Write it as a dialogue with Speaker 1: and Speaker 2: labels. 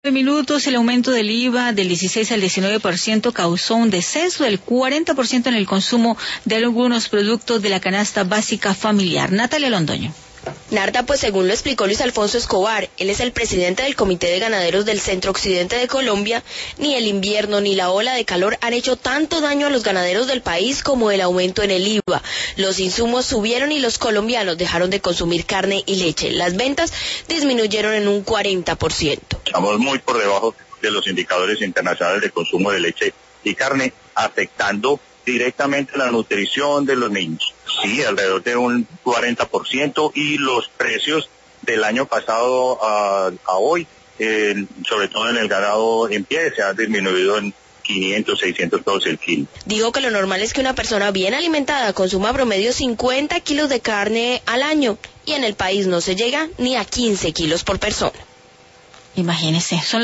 Speaker 1: Minutos, el aumento del IVA del 16 al 19% causó un descenso del 40% en el consumo de algunos productos de la canasta básica familiar. Natalia Londoño.
Speaker 2: Narda, pues según lo explicó Luis Alfonso Escobar, él es el presidente del Comité de Ganaderos del Centro Occidente de Colombia, ni el invierno ni la ola de calor han hecho tanto daño a los ganaderos del país como el aumento en el IVA. Los insumos subieron y los colombianos dejaron de consumir carne y leche. Las ventas disminuyeron en un 40%.
Speaker 3: Estamos muy por debajo de los indicadores internacionales de consumo de leche y carne, afectando directamente la nutrición de los niños. Sí, alrededor de un 40%, y los precios del año pasado a hoy, sobre todo en el ganado en pie, se han disminuido en 500, 600 pesos el kilo.
Speaker 2: Dijo que lo normal es que una persona bien alimentada consuma promedio 50 kilos de carne al año, y en el país no se llega ni a 15 kilos por persona.
Speaker 1: Imagínese.